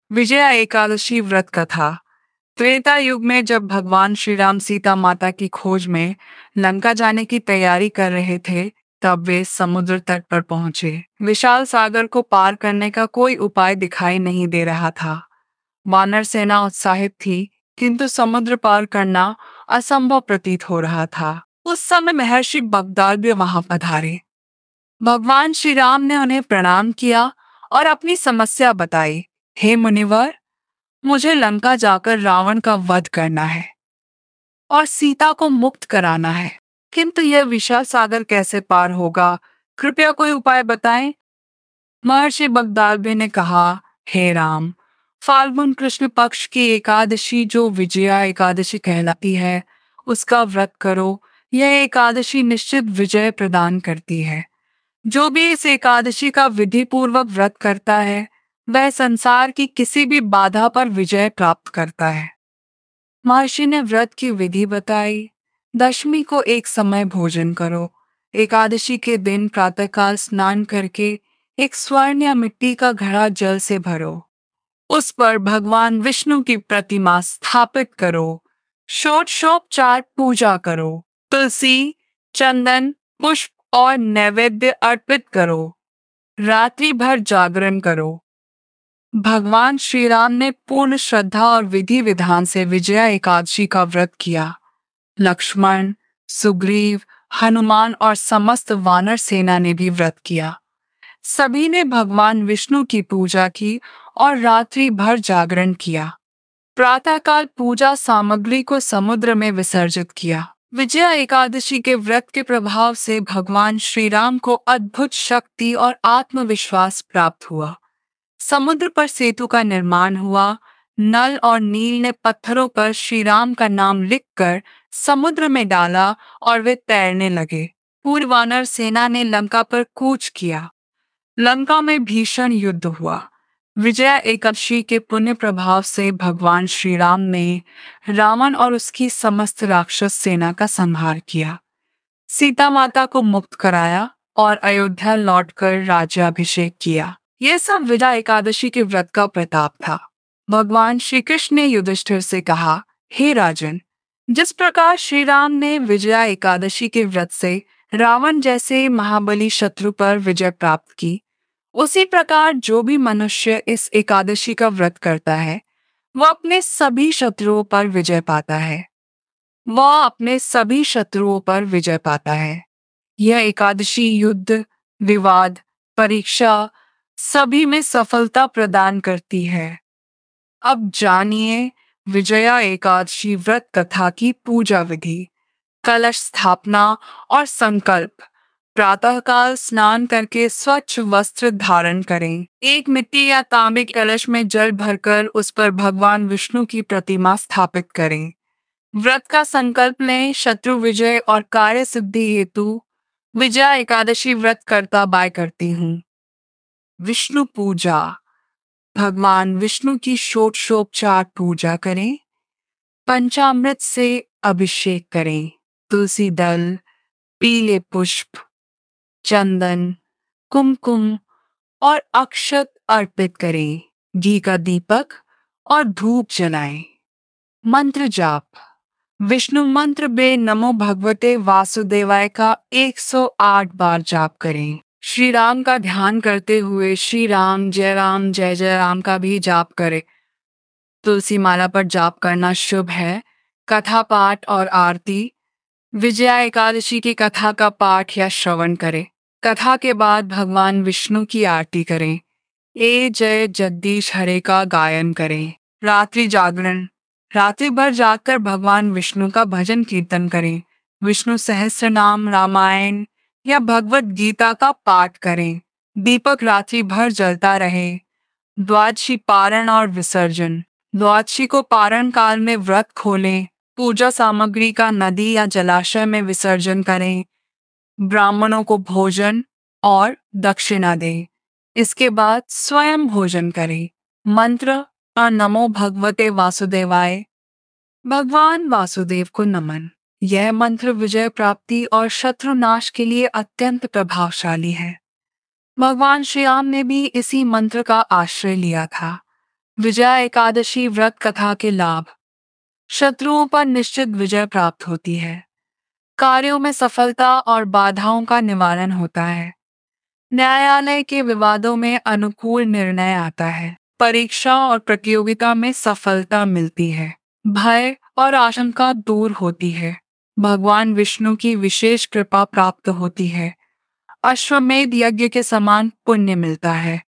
विजया एकादशी व्रत कथा। त्रेता युग में जब भगवान श्री राम सीता माता की खोज में लंका जाने की तैयारी कर रहे थे, तब वे समुद्र तट पर पहुंचे। विशाल सागर को पार करने का कोई उपाय दिखाई नहीं दे रहा था। वानर सेना उत्साहित थी, किंतु समुद्र पार करना असंभव प्रतीत हो रहा था। उस समय महर्षि बगदाद भी वहां पधारे। भगवान श्री राम ने उन्हें प्रणाम किया और अपनी समस्या बताई। हे मुनिवर, मुझे लंका जाकर रावण का वध करना है और सीता को मुक्त कराना है, किंतु यह विशाल सागर कैसे पार होगा? कृपया कोई उपाय बताएं। महर्षि बगदाल्बे ने कहा, हे राम, फाल्गुन कृष्ण पक्ष की एकादशी जो विजया एकादशी कहलाती है, उसका व्रत करो। यह एकादशी निश्चित विजय प्रदान करती है। जो भी इस एकादशी का विधि पूर्वक व्रत करता है, वह संसार की किसी भी बाधा पर विजय प्राप्त करता है। महर्षि ने व्रत की विधि बताई। दशमी को एक समय भोजन करो। एकादशी के दिन प्रातःकाल स्नान करके एक स्वर्ण या मिट्टी का घड़ा जल से भरो। उस पर भगवान विष्णु की प्रतिमा स्थापित करो। षोडशोपचार पूजा करो। तुलसी, चंदन, पुष्प और नैवेद्य अर्पित करो। रात्रि भर जागरण करो। भगवान श्री राम ने पूर्ण श्रद्धा और विधि विधान से विजया एकादशी का व्रत किया। लक्ष्मण, सुग्रीव, हनुमान और समस्त वानर सेना ने भी व्रत किया। सभी ने भगवान विष्णु की पूजा की और रात्रि भर जागरण किया। प्रातःकाल पूजा सामग्री को समुद्र में विसर्जित किया। विजया एकादशी के व्रत के प्रभाव से भगवान श्री राम को अद्भुत शक्ति और आत्मविश्वास प्राप्त हुआ। समुद्र पर सेतु का निर्माण हुआ। नल और नील ने पत्थरों पर श्री राम का नाम लिखकर समुद्र में डाला और वे तैरने लगे। पूर्व वानर सेना ने लंका पर कूच किया। लंका में भीषण युद्ध हुआ। विजया एकादशी के पुण्य प्रभाव से भगवान श्री राम ने रावण और उसकी समस्त राक्षस सेना का संहार किया, सीता माता को मुक्त कराया और अयोध्या लौटकर राज्याभिषेक किया। यह सब विजया एकादशी के व्रत का प्रताप था। भगवान श्री कृष्ण ने युधिष्ठिर से कहा, हे राजन, जिस प्रकार श्री राम ने विजया एकादशी के व्रत से रावण जैसे महाबली शत्रु पर विजय प्राप्त की, उसी प्रकार जो भी मनुष्य इस एकादशी का व्रत करता है, वह अपने सभी शत्रुओं पर विजय पाता है। यह एकादशी युद्ध, विवाद, परीक्षा सभी में सफलता प्रदान करती है। अब जानिए विजया एकादशी व्रत कथा की पूजा विधि। कलश स्थापना और संकल्प। प्रातःकाल स्नान करके स्वच्छ वस्त्र धारण करें। एक मिट्टी या तांबे के कलश में जल भरकर उस पर भगवान विष्णु की प्रतिमा स्थापित करें। व्रत का संकल्प लें। शत्रु विजय और कार्य सिद्धि हेतु विजया एकादशी व्रत करती हूँ। विष्णु पूजा। भगवान विष्णु की षोडशोपचार पूजा करें। पंचामृत से अभिषेक करें। तुलसी दल, पीले पुष्प, चंदन, कुमकुम और अक्षत अर्पित करें। घी का दीपक और धूप जलाएं। मंत्र जाप। विष्णु मंत्र बे नमो भगवते वासुदेवाय का 108 बार जाप करें। श्री राम का ध्यान करते हुए श्री राम जय जय राम का भी जाप करें। तुलसी माला पर जाप करना शुभ है। कथा पाठ और आरती। विजया एकादशी की कथा का पाठ या श्रवण करें। कथा के बाद भगवान विष्णु की आरती करें। ए जय जगदीश हरे का गायन करें। रात्रि जागरण। रात्रि भर जागकर भगवान विष्णु का भजन कीर्तन करें। विष्णु सहस्त्र नाम, रामायण या भगवत गीता का पाठ करें। दीपक रात्रि भर जलता रहे। द्वादशी पारण और विसर्जन। द्वादशी को पारण काल में व्रत खोलें। पूजा सामग्री का नदी या जलाशय में विसर्जन करें। ब्राह्मणों को भोजन और दक्षिणा दें। इसके बाद स्वयं भोजन करें। मंत्र नमो भगवते वासुदेवाय। भगवान वासुदेव को नमन। यह मंत्र विजय प्राप्ति और शत्रुनाश के लिए अत्यंत प्रभावशाली है। भगवान श्री राम ने भी इसी मंत्र का आश्रय लिया था। विजया एकादशी व्रत कथा के लाभ। शत्रुओं पर निश्चित विजय प्राप्त होती है। कार्यों में सफलता और बाधाओं का निवारण होता है। न्यायालय के विवादों में अनुकूल निर्णय आता है। परीक्षा और प्रतियोगिता में सफलता मिलती है। भय और आशंका दूर होती है। भगवान विष्णु की विशेष कृपा प्राप्त होती है। अश्वमेध यज्ञ के समान पुण्य मिलता है।